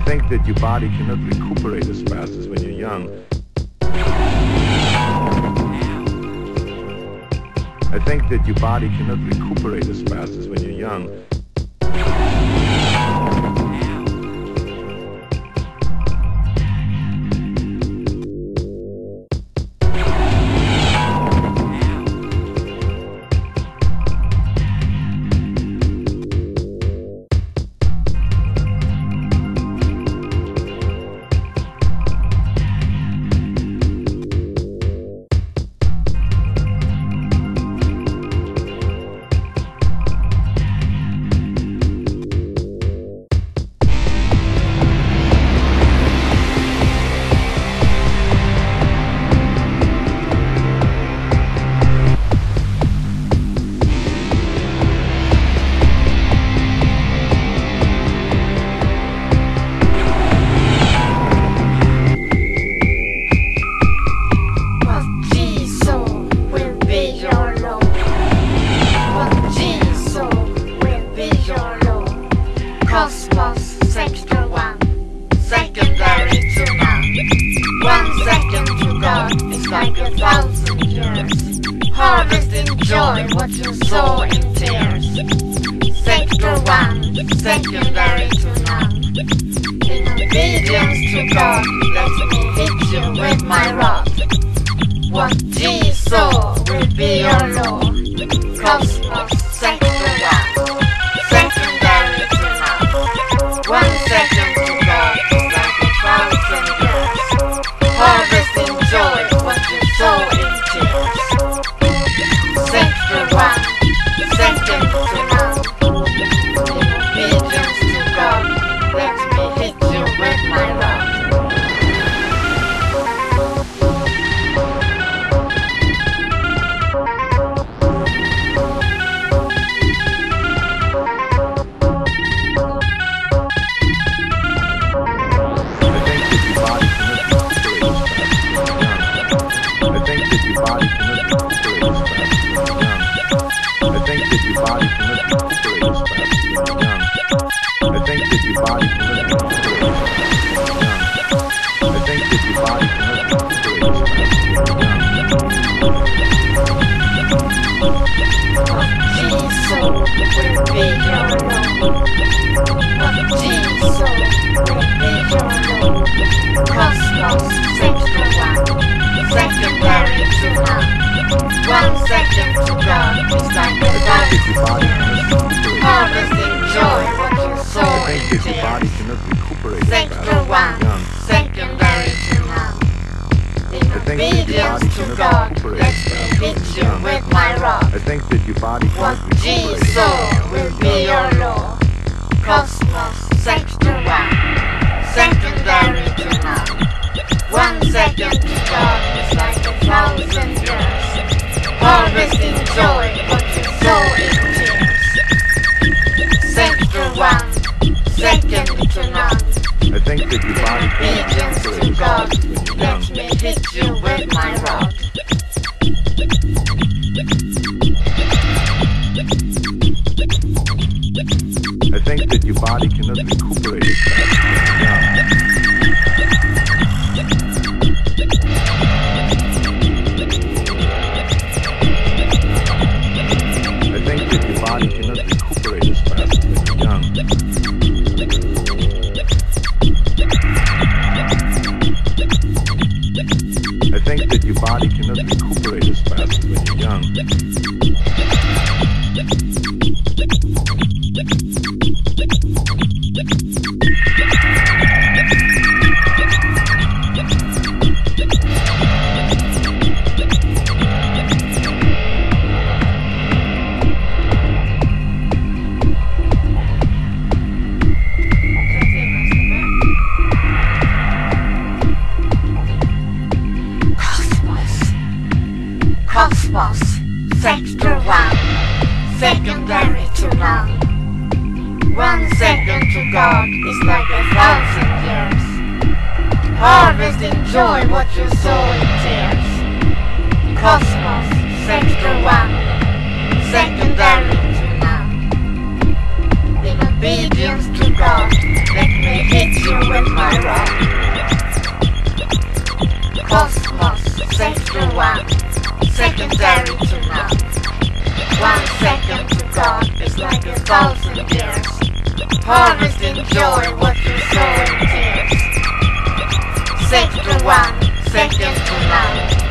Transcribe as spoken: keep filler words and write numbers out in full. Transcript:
think that your body cannot recuperate as fast as when you're young. I think that your body cannot recuperate as fast as when you're young. Joy, what you sow in tears. Sector one, secondary to none. In obedience to God, let me hit you with my rod. What G saw will be your law. Cosmos, sector one, secondary to none. One second to God is like a thousand years. Harvesting joy, what you sow in tears. Sector one, second to none. In obedience to God, let me hit you with my rod. One second to God is like a thousand years. Harvesting joy, what you sow in tears. Sector one, secondary to none. In obedience to God, let me hit you with my rod. I think that your body what G saw will be your law. Cosmos, sector one, secondary to none. One second to God is like a thousand years. Harvesting joy, what you sow in tears. Sector one, second to none. I think that your body obedience to God, let me hit you with my rod. I think that your body cannot recuperate it fast. Body cannot recuperate as fast as when you're young. Cosmos, sector one, secondary to none. One second to God is like a thousand years. Harvesting joy, what you sow in tears. Cosmos, sector one, secondary to none. In obedience to God, let me hit you with my rock. Cosmos, sector one, secondary to none. One second to God is like a thousand years. Harvest in joy what you sow in tears. Sector one, second to none.